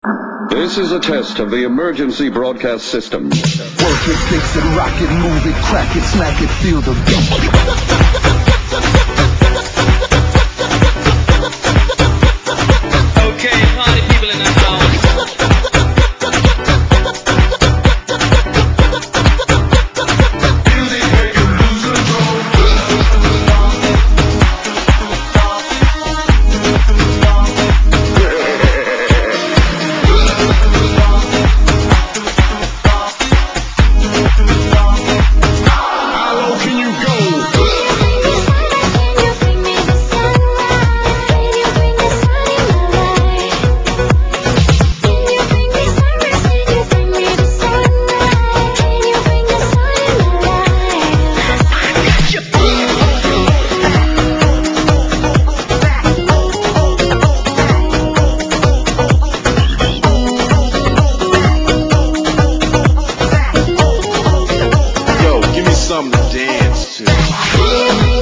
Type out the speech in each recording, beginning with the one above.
This is a test of the emergency broadcast system. Work it, fix it, rock it, move it, crack it, smack it, feel the beat. Okay, party people in the house. Music make you lose control. How low can you go? Yo, give me something to dance to.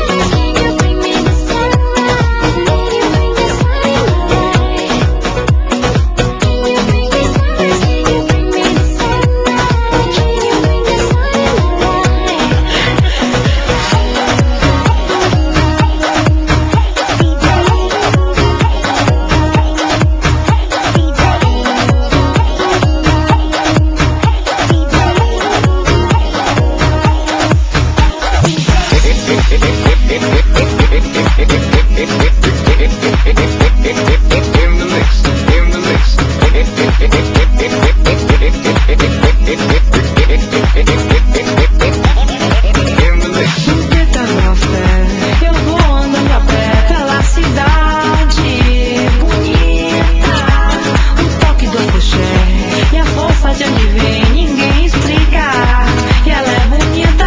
Eu vou andando a pé pela cidade bonita. O toque do axé e a força de onde vem ninguém explica. E ela é bonita.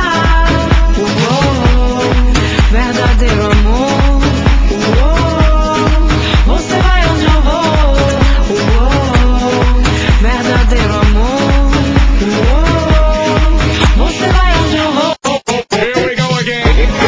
Verdadeiro amor. Você vai onde eu vou. Verdadeiro amor. Você vai onde eu vou. Here we go again.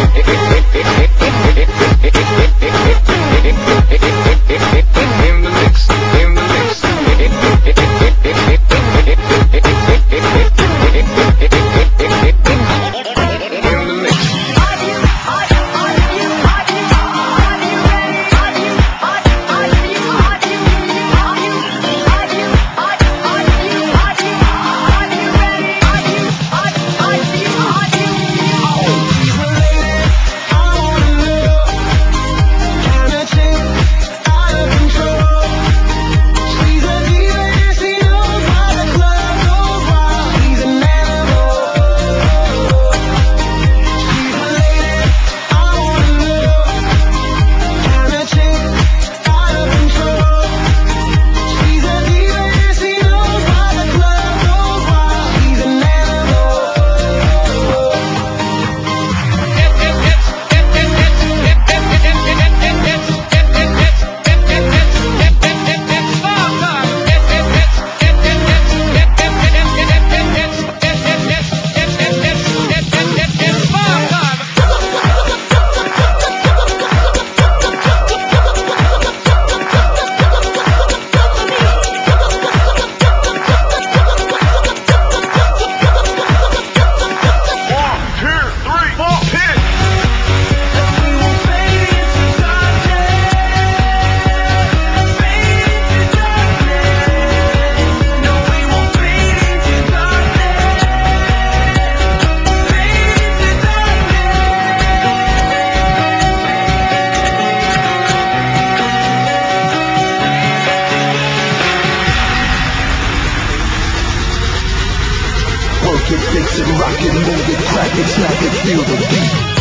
Work it, fix it, rock it, move it, crack it, smack it, feel the beat.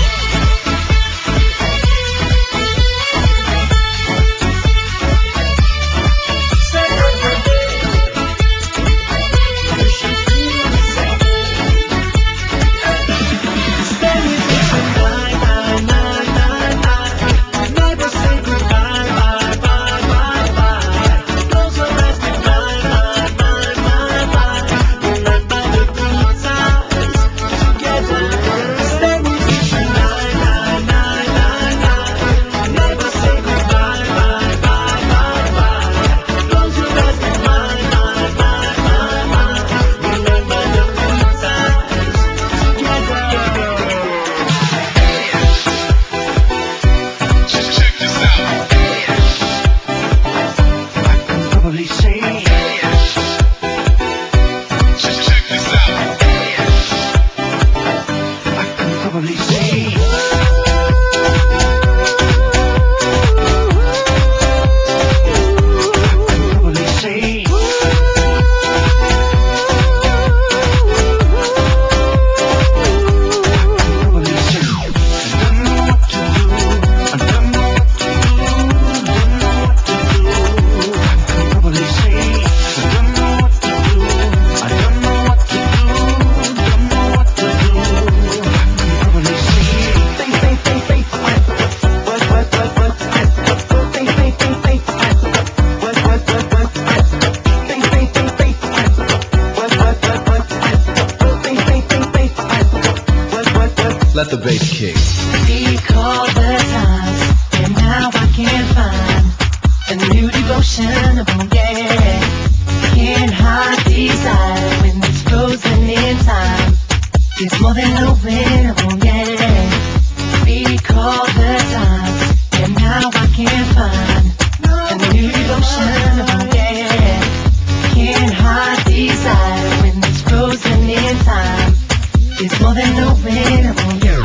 Stay with me. let the bass kick. Recall the times, and now I can't find a new devotion, oh yeah. Can't hide desire when it's frozen in time. It's more than open, oh yeah. Recall the times, and now I can't find a new devotion, oh yeah. Can't hide desire when it's frozen in time. It's more than open, oh yeah.